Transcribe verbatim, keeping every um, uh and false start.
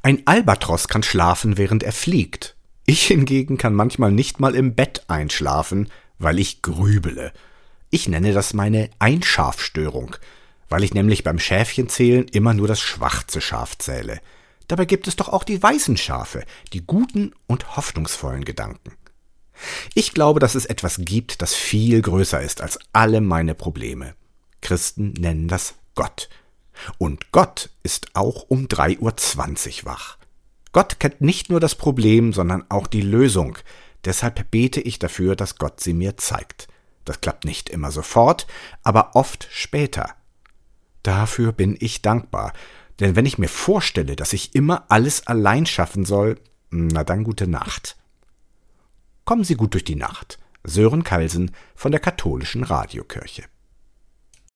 Ein Albatros kann schlafen, während er fliegt. Ich hingegen kann manchmal nicht mal im Bett einschlafen, weil ich grübele. Ich nenne das meine Einschafstörung, weil ich nämlich beim Schäfchenzählen immer nur das schwarze Schaf zähle. Dabei gibt es doch auch die weißen Schafe, die guten und hoffnungsvollen Gedanken. Ich glaube, dass es etwas gibt, das viel größer ist als alle meine Probleme. Christen nennen das Gott. Und Gott ist auch um drei Uhr zwanzig wach. Gott kennt nicht nur das Problem, sondern auch die Lösung. Deshalb bete ich dafür, dass Gott sie mir zeigt. Das klappt nicht immer sofort, aber oft später. Dafür bin ich dankbar, denn wenn ich mir vorstelle, dass ich immer alles allein schaffen soll, na dann gute Nacht. Kommen Sie gut durch die Nacht. Sören Kalsen von der Katholischen Radiokirche.